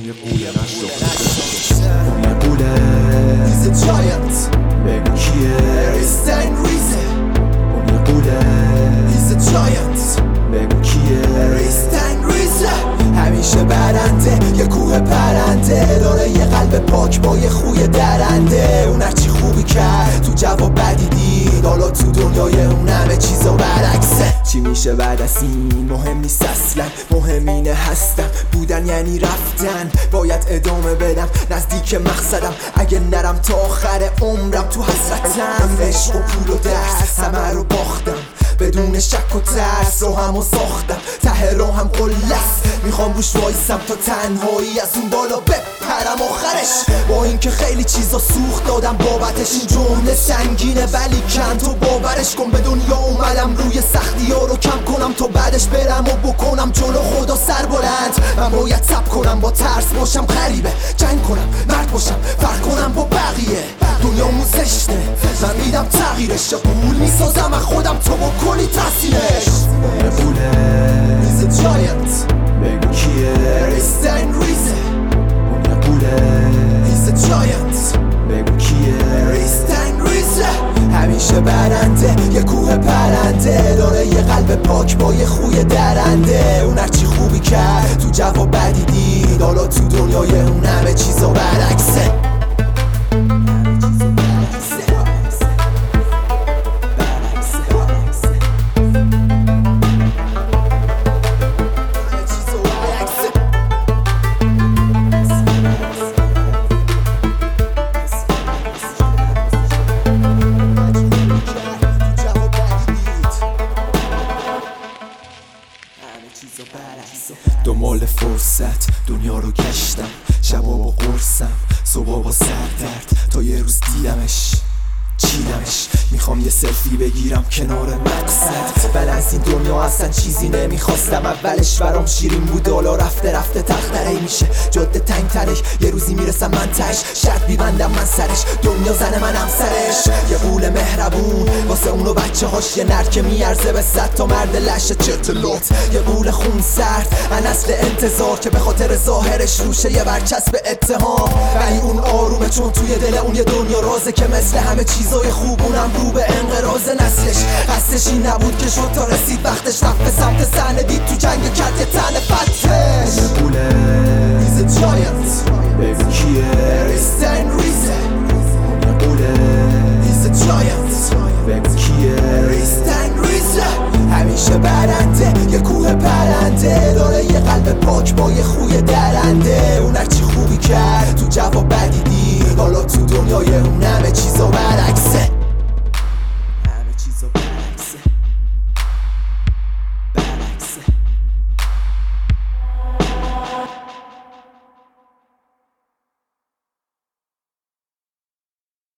یه قوله نشدم اون یه قوله He's a giant بگو کیه ریستن ریزه اون یه قوله He's a giant بگو کیه ریستن ریزه همیشه برنده یه کوه پرنده داره یه قلب پاک با یه خوی درنده اون هرچی خوبی کرد تو جواب بدی دید حالا تو دنیای اون همه چیزا برعکسه چی میشه بعد از این مهم نیست اصلا مهم اینه هستم بودن یعنی رفتن باید ادامه بدم نزدیک مقصدم اگه نرم تا آخر عمرم تو حسرتم عشق و پول و درس همه رو باختم بدون شک و ترس راهم و ساختم ته راهم قلست میخوام روش وایسم تا تنهایی از اون بالا بپرم آخرش با اینکه خیلی چیزا سوخت دادم بابتش این جمله سنگینه ولی کن تو باورش کن به دنیا اومدم روی سختی ها رو کم کنم تا بعدش برم و بکنم جلو خدا سر بلند من باید صبر کنم با ترس باشم غریبه جنگ کنم مرد باشم فرق کنم با بقیه دنیا موزشته من میدم تغییرش یا قول میسازم از خودم تو با کلی تحصیلش یه قوله He's a giant بگو کیه ریستن ریزه اون یه قوله He's a giant بگو کیه ریستن ریزه همیشه برنده یه کوه پرنده داره یه قلب پاک با یه خوی درنده اون هرچی خوبی کرد تو جواب بدی دید حالا تو دنیای اون همه چیزا برعکسه دنبال فرصت دنیا رو گشتم شبا با قرصم صبح با سردرد تا یه روز دیدمش چیدمش میخوام یه سلفی بگیرم کنار مقصد بل از این دنیا اصلا چیزی نمیخواستم اولش برام شیرین بود حالا رفته رفته تختره میشه جاده تنگ ترش یه روزی میرسم من تش شرط بیبندم من سرش دنیا زن من همسرش یه قول مهربون واسه اونو بچه هاش یه نرد که میارزه به 100 تا مرد لشه چرتلوت یه قول خون سرد من اصل انتظار که به خاطر ظاهرش روشه یه برچسب اتهام ولی اون آرومه چون توی دل اون یه دنیا رازه که مثل همه چیزای خوب اونم رو به انقراض نسلش قصدش این نبود که شد تا رسید وقتش رفت به سمت صحنه دید تو جنگ کرد یه تن فتش یه قوله He's a giant بگو کیه ریستن ریزه یه قوله He's a giant بگو کیه ریستن ریزه همیشه برنده یه کوه پرنده داره یه قلب پاک با یه خوی درنده اون هرچی خوبی کرد تو جواب بدی دید حالا تو دنیای اون